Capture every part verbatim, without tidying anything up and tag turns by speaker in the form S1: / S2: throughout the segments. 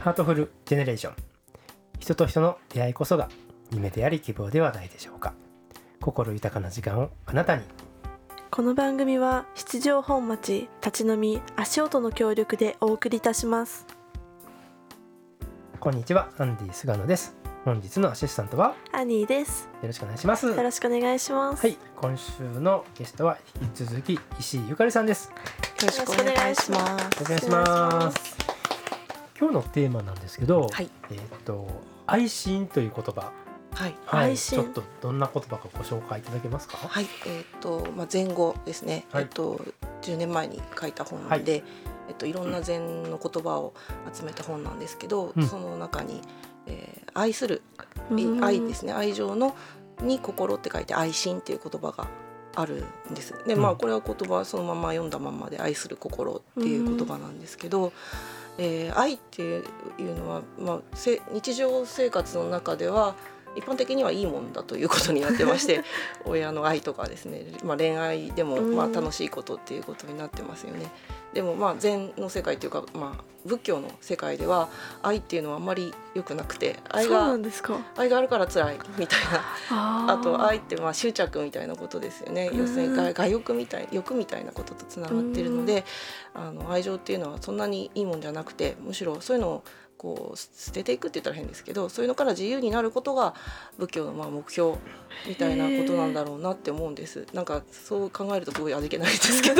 S1: ハートフルジェネレーション。人と人の出会いこそが夢であり希望ではないでしょうか。心豊かな時間をあなたに。
S2: この番組は七条本町立ち飲み足音の協力でお送りいたします。
S1: こんにちは、アンディ菅野です。本日のアシスタントは
S2: アニーです。
S1: よろしくお願いします。
S2: よろしくお願いします。
S1: はい、今週のゲストは引き続き石井ゆかりさんです。
S3: よろしくお願いします。
S1: お願いします。今日のテーマなんですけど、はい、えっと愛心という言葉、
S3: はい
S1: はい、
S2: 愛心、
S1: ちょっとどんな言葉かご紹介いただけますか。
S3: はい、えっとまあ前後ですね。はい、えっとじゅうねんまえに書いた本で、はい、えっといろんな禅の言葉を集めた本なんですけど、うん、その中に、えー、愛する、愛ですね、愛情のに心って書いて愛心っていう言葉があるんです。で、まあこれは言葉そのまま読んだままで愛する心っていう言葉なんですけど、えー、愛っていうのは、まあ、日常生活の中では一般的にはいいもんだということになってまして親の愛とかですね、まあ、恋愛でもまあ楽しいことっていうことになってますよね。でもまあ禅の世界というか、まあ、仏教の世界では愛っていうのはあんまり良くなくて、愛が、
S2: そうなんですか。
S3: 愛があるから辛いみたいな あ, あと愛ってまあ執着みたいなことですよね。要するに我欲みたい欲みたいなこととつながっているので、あの愛情っていうのはそんなにいいもんじゃなくて、むしろそういうのをこう捨てていくって言ったら変ですけど、そういうのから自由になることが仏教のまあ目標みたいなことなんだろうなって思うんです。なんかそう考えるとすごい味気ないですけど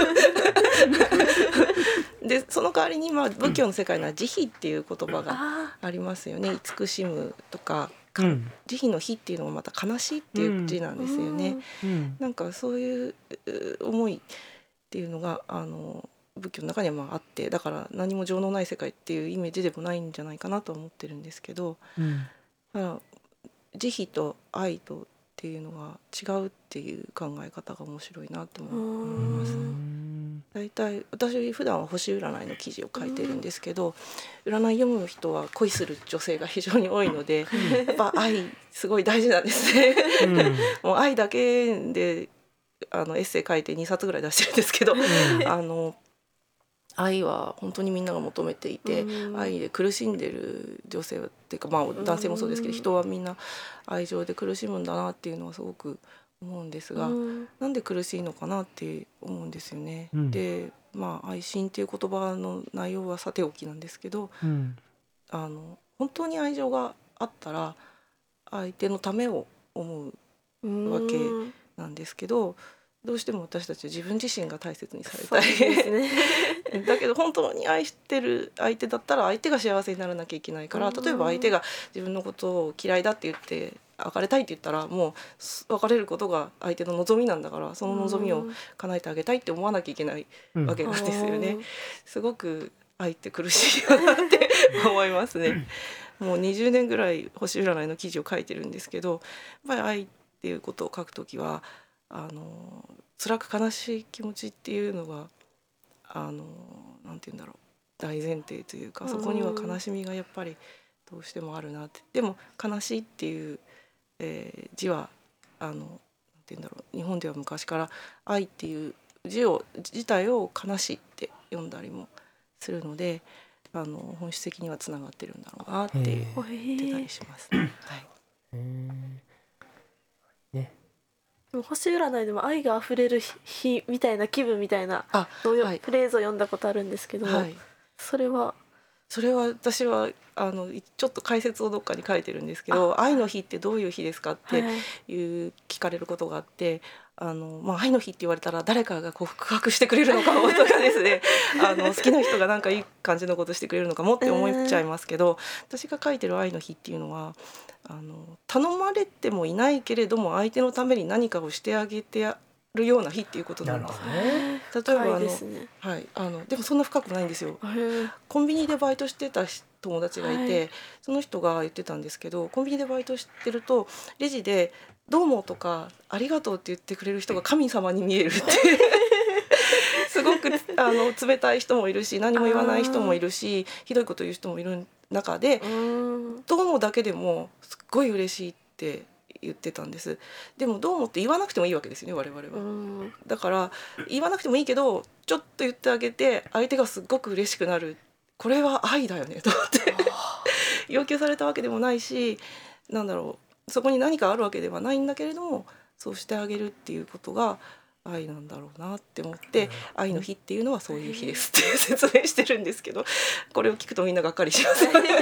S3: でその代わりにまあ仏教の世界には慈悲っていう言葉がありますよね。慈しむとか、うん、慈悲の悲っていうのもまた悲しいっていう字なんですよね、うんうん、なんかそういう思いっていうのがあの仏教の中にはまああって、だから何も情のない世界っていうイメージでもないんじゃないかなと思ってるんですけど、うん、だから慈悲と愛とっていうのが違うっていう考え方が面白いなと思います。だいたい私普段は星占いの記事を書いてるんですけど、占い読む人は恋する女性が非常に多いので、やっぱ愛すごい大事なんですね、うん、もう愛だけであのエッセイ書いてにさつぐらい出してるんですけど、うん、あの愛は本当にみんなが求めていて、うん、愛で苦しんでる女性っていうか、まあ、男性もそうですけど、うん、人はみんな愛情で苦しむんだなっていうのはすごく思うんですが、うん、なんで苦しいのかなって思うんですよね、うん、で、まあ、愛心っていう言葉の内容はさておきなんですけど、うん、あの本当に愛情があったら相手のためを思うわけなんですけど、どうしても私たちは自分自身が大切にされたいですねだけど本当に愛してる相手だったら相手が幸せにならなきゃいけないから、例えば相手が自分のことを嫌いだって言って別れたいって言ったら、もう別れることが相手の望みなんだから、その望みを叶えてあげたいって思わなきゃいけないわけなんですよね、うん、すごく愛って苦しいよなって思いますねもうにじゅうねんぐらい星占いの記事を書いてるんですけど、やっぱり愛っていうことを書くときはあの辛く悲しい気持ちっていうのがあのなんて言うんだろう、大前提というか、そこには悲しみがやっぱりどうしてもあるなって。でも悲しいっていう、えー、字はあのなんて言うんだろう、日本では昔から愛っていう字を自体を悲しいって読んだりもするので、あの本質的にはつながってるんだろうなって言ってたりします、はい。へー
S2: ね、星占いでも愛があふれる日みたいな気分みたいなの、はい、フレーズを読んだことあるんですけど、はい、それは
S3: それは私はあのちょっと解説をどっかに書いてるんですけど、愛の日ってどういう日ですかっていう、はい、聞かれることがあって、あの、まあ、愛の日って言われたら誰かがこう告白してくれるのかもとかですねあの好きな人がなんかいい感じのことしてくれるのかもって思っちゃいますけど、えー、私が書いてる愛の日っていうのはあの頼まれてもいないけれども相手のために何かをしてあげてやるような日っていうことなんです。
S2: ね、
S3: 例えばあの、
S2: ですね、
S3: はい、あのでもそんな深くないんですよ。コンビニでバイトしてた友達がいて、はい、その人が言ってたんですけど、コンビニでバイトしてるとレジでどうもとかありがとうって言ってくれる人が神様に見えるってすごくあの冷たい人もいるし、何も言わない人もいるし、ひどいこと言う人もいる中で、どうもだけでもすっごい嬉しいって言ってたんです。でもどうもって言わなくてもいいわけですよね、我々は。だから言わなくてもいいけどちょっと言ってあげて相手がすっごく嬉しくなる、これは愛だよねと思って要求されたわけでもないし、なんだろう、そこに何かあるわけではないんだけれども、そうしてあげるっていうことが愛なんだろうなって思って、愛の日っていうのはそういう日ですって説明してるんですけど、これを聞くとみんながっかりしますよね。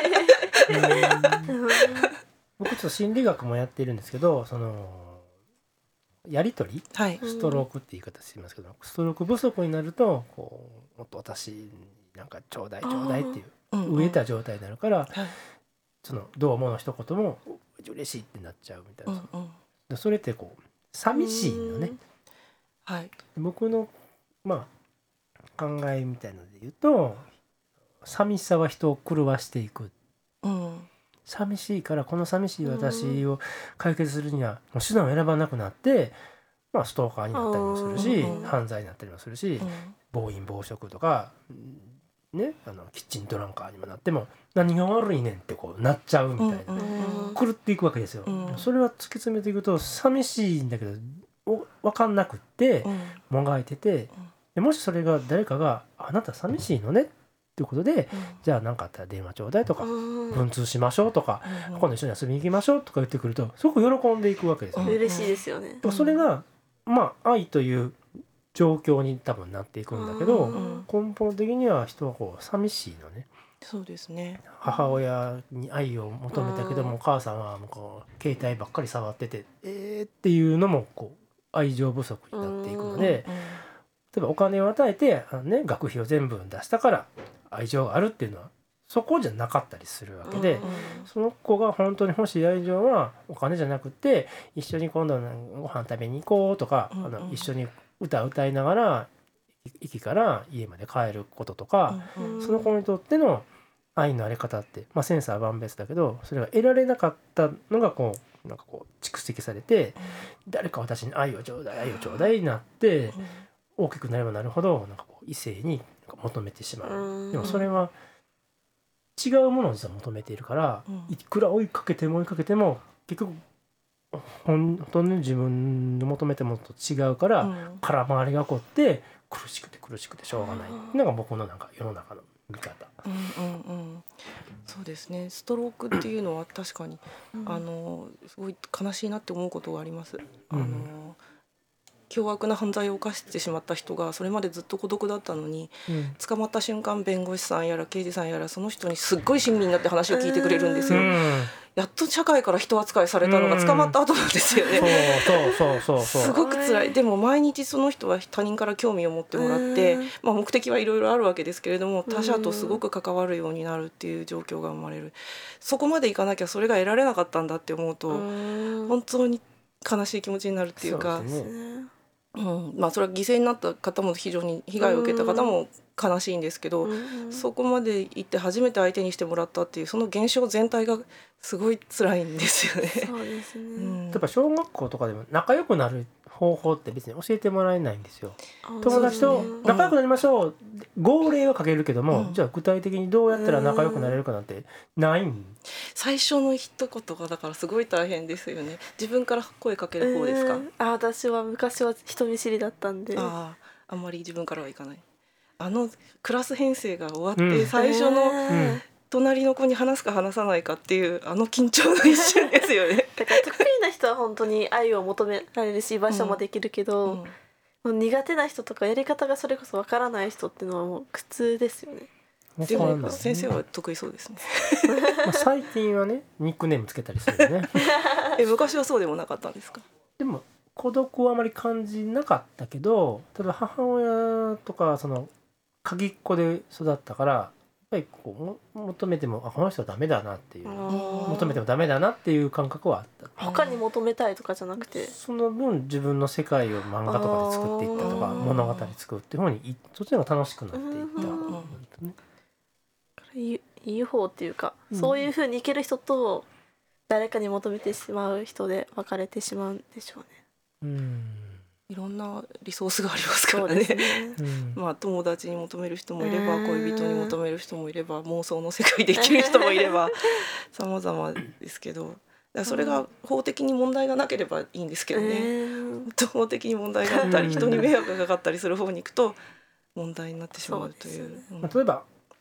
S1: 僕ちょっと心理学もやってるんですけど、そのやり取り、はい、ストロークって言い方してますけど、ストローク不足になるとこうもっと私なんかちょうだいちょうだいっていう飢えた状態になるから、うんうん、そのどうもの一言も嬉しいってなっちゃうみたいな、うんうん、それってこう寂しいのね、はい、僕のまあ考えみたいなので言うと、寂しさは人を狂わしていく、うん、寂しいからこの寂しい私を解決するにはもう手段を選ばなくなって、まあ、ストーカーになったりもするし、うん、犯罪になったりもするし、うん、暴飲暴食とか、ね、あのキッチンドランカーにもなっても何が悪いねんってこうなっちゃうみたいな、うん、狂っていくわけですよ、うん、それは突き詰めていくと寂しいんだけど分かんなくって、うん、もがいてて、でもしそれが誰かがあなた寂しいのねっていうことで、うん、じゃあ何かあったら電話ちょうだいとか、うん、文通しましょうとか、うん、今度一緒に遊びに行きましょうとか言ってくるとすごく喜んでいくわけですよ、
S2: うん、嬉しいですよね。
S1: それがまあ愛という状況に多分なっていくんだけど、うん、根本的には人はこう寂しいのね。
S3: そうですね。
S1: 母親に愛を求めたけども、うん、お母さんはもうこう携帯ばっかり触っててえーっていうのもこう愛情不足になっていくので、うん、例えばお金を与えてあの、ね、学費を全部出したから愛情があるっていうのはそこじゃなかったりするわけで、うん、その子が本当に欲しい愛情はお金じゃなくて一緒に今度ご飯食べに行こうとか、うん、あの一緒に歌を歌いながら駅から家まで帰ることとか、うん、その子にとっての愛のあり方って、まあ、センサー万別だけどそれが得られなかったのがこうなんかこう蓄積されて、うん、誰か私に愛をちょうだい愛をちょうだいになって、うん、大きくなればなるほどなんかこう異性に求めてしまう、うん、でもそれは違うものを実は求めているから、うん、いくら追いかけても追いかけても結局本当に自分の求めたものと違うから、うん、空回りが起こって苦しくて苦しくてしょうがないっていうのが僕のなんか世の中の見方、
S3: うんうんうん、そうですね。ストロークっていうのは確かに、うん、あのすごい悲しいなって思うことがあります、うん、あの凶悪な犯罪を犯してしまった人がそれまでずっと孤独だったのに、うん、捕まった瞬間弁護士さんやら刑事さんやらその人にすっごい親身になって話を聞いてくれるんですよ、うん、やっと社会から人扱いされたのが捕まった後なんですよね、
S1: うん、そうそうそうそう
S3: すごく辛い。でも毎日その人は他人から興味を持ってもらって、まあ、目的はいろいろあるわけですけれども他者とすごく関わるようになるっていう状況が生まれる。そこまでいかなきゃそれが得られなかったんだって思うと本当に悲しい気持ちになるっていうか、そうですね、うんまあ、それは犠牲になった方も非常に被害を受けた方も悲しいんですけど、うん、そこまで行って初めて相手にしてもらったっていうその現象全体がすごい辛いんですよね。
S2: そうですね、うん、
S1: 例えば小学校とかでも仲良くなる方法って別に教えてもらえないんですよ。友達と仲良くなりましょう、うん、号令はかけるけども、うん、じゃあ具体的にどうやったら仲良くなれるかなんてないん、うん、
S3: 最初の一言がだからすごい大変ですよね。自分から声かける方ですか？
S2: あ、私は昔は人見知りだったんで
S3: あ, あんまり自分からはいかない。あのクラス編成が終わって最初の隣の子に話すか話さないかっていうあの緊張の一瞬ですよね。
S2: だから得意な人は本当に愛を求められるし居場所もできるけど、うんうん、もう苦手な人とかやり方がそれこそわからない人っていうのはもう苦痛ですよね。
S3: でも先生は得意そうですね。
S1: まあ最近はねニックネームつけたりするよね。
S3: え昔はそうでもなかったんですか？
S1: でも孤独はあまり感じなかったけど、例えば母親とかその鍵っ子で育ったからやっぱりこう求めてもあこの人はダメだなっていう求めてもダメだなっていう感覚はあった。
S2: 他に求めたいとかじゃなくて
S1: その分自分の世界を漫画とかで作っていったとか物語作るっていう方にそっちの方が楽しくなっていった、うん、
S2: いい方っていうか、うん、そういう風にいける人と誰かに求めてしまう人で分かれてしまうんでしょうね。
S1: うん
S3: いろんなリソースがありますからね。まあ友達に求める人もいれば恋人に求める人もいれば妄想の世界で生きる人もいれば様々ですけど、だからそれが法的に問題がなければいいんですけどね、えー、法的に問題があったり人に迷惑がかかったりする方に行くと問題になってしまうという、
S1: うん、例えば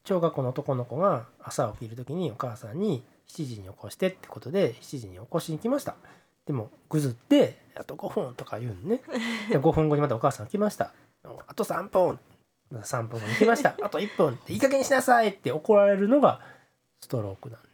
S1: 小学校の男の子が朝起きる時にお母さんにしちじに起こしてってことでしちじに起こしに来ました。でもぐずってあとごふんとか言うのね。でごふんごにまたお母さん来ました。あとさんぷん、またさんぷんごに来ました。あといっぷんっていい加減にしなさいって怒られるのがストロークなん、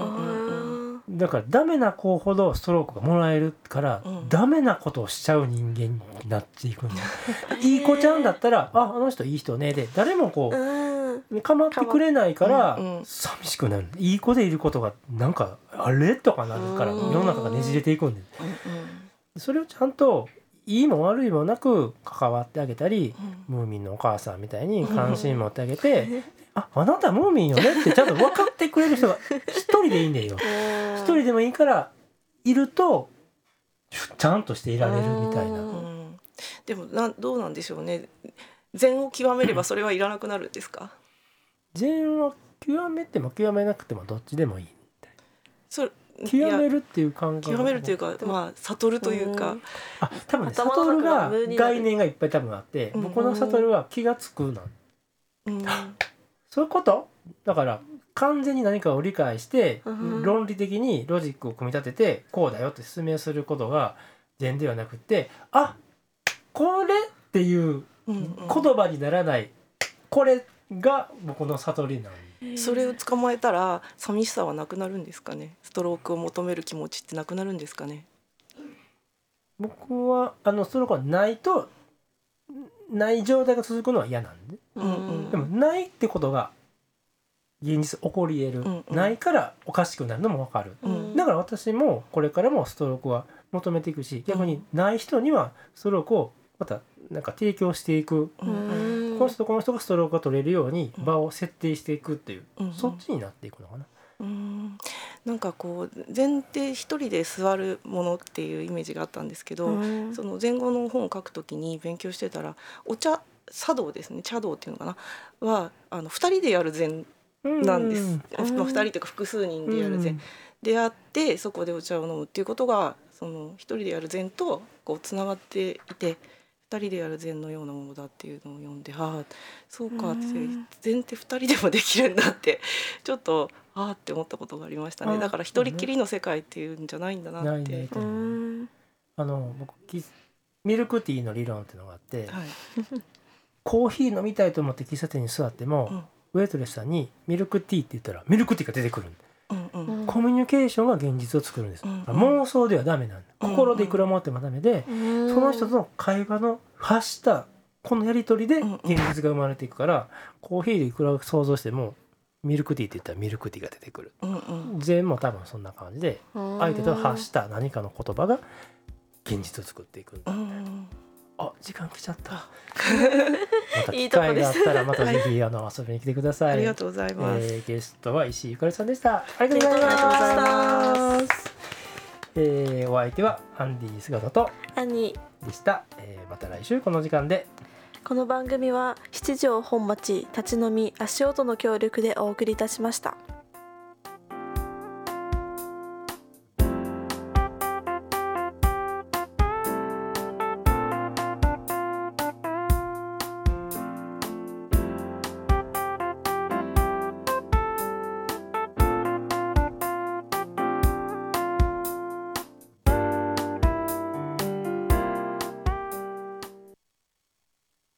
S1: うんうんうん、だからダメな子ほどストロークがもらえるから、うん、ダメなことをしちゃう人間になっていくんだ。いい子ちゃんだったらああの人いい人ねで誰もこう、うん、構ってくれないから寂しくなる。いい子でいることがなんかあれとかなるから世の中がねじれていくんで、うんうん、それをちゃんといいも悪いもなく関わってあげたり、うん、ムーミンのお母さんみたいに関心持ってあげて、うん、あ, あなたムーミンよねってちゃんと分かってくれる人が一人でいいんだよ。一人でもいいからいるとちゃんとしていられるみたいな、うん、
S3: でもなどうなんでしょうね。善を極めればそれはいらなくなるんですか？
S1: 善は極めても極めなくてもどっちでもいい。
S3: それ
S1: 極めるっていう感覚、
S3: 極めるというか、まあ悟るというか、
S1: あ多分ね悟るが概念がいっぱい多分あって、僕の悟るは気がつくなん、うん、そういうことだから完全に何かを理解して、うん、論理的にロジックを組み立ててこうだよって説明することが善ではなくて、あこれっていう言葉にならない、うんうん、これが僕の悟りなんで。
S3: それを捕まえたら寂しさはなくなるんですかね。ストロークを求める気持ちってなくなるんですかね。
S1: 僕はあのストロークはないとない状態が続くのは嫌なんで、うんうん、でもないってことが現実起こり得る、うんうん、ないからおかしくなるのも分かる、うん、だから私もこれからもストロークは求めていくし、逆にない人にはストロークをまたなんか提供していく、うん、この人とこの人がストロークが取れるように場を設定していくっていう、うん、そっちになっていくのかな。
S3: うん、なんかこう禅って一人で座るものっていうイメージがあったんですけど、うん、その禅語の本を書くときに勉強してたらお茶茶道ですね、茶道っていうのかなはあのふたりでやる禅なんです、うんまあ、ふたりというか複数人でやる禅、うん、であってそこでお茶を飲むっていうことがその一人でやる禅とこうつながっていて、ふたりでやる禅のようなものだっていうのを読んで、ああそうかって禅ってふたりでもできるんだってちょっとああって思ったことがありましたね。だから一人きりの世界っていうんじゃないんだなって。
S1: うん、あの僕ミルクティーの理論っていうのがあって、はい、コーヒー飲みたいと思って喫茶店に座っても、うん、ウェイトレスさんにミルクティーって言ったらミルクティーが出てくるんで、うんうん、コミュニケーションが現実を作るんです、うんうん、妄想ではダメなんだ。心でいくら持ってもダメで、うんうん、その人との会話の発したこのやり取りで現実が生まれていくから、うんうん、コーヒーでいくら想像してもミルクティーって言ったらミルクティーが出てくる、うんうん、禅も多分そんな感じで相手と発した何かの言葉が現実を作っていくんだ、うん、あ時間来ちゃったまた機会があったらまたぜひあの遊びに来てください。
S3: ありがとうございます、
S1: えー、ゲストは石井ゆかりさんでした。ありがとうございます。えー、お相手はアンディ姿と
S2: アニ
S1: でした、えー、また来週この時間で。
S2: この番組は七条本町立ち飲み足音の協力でお送りいたしました。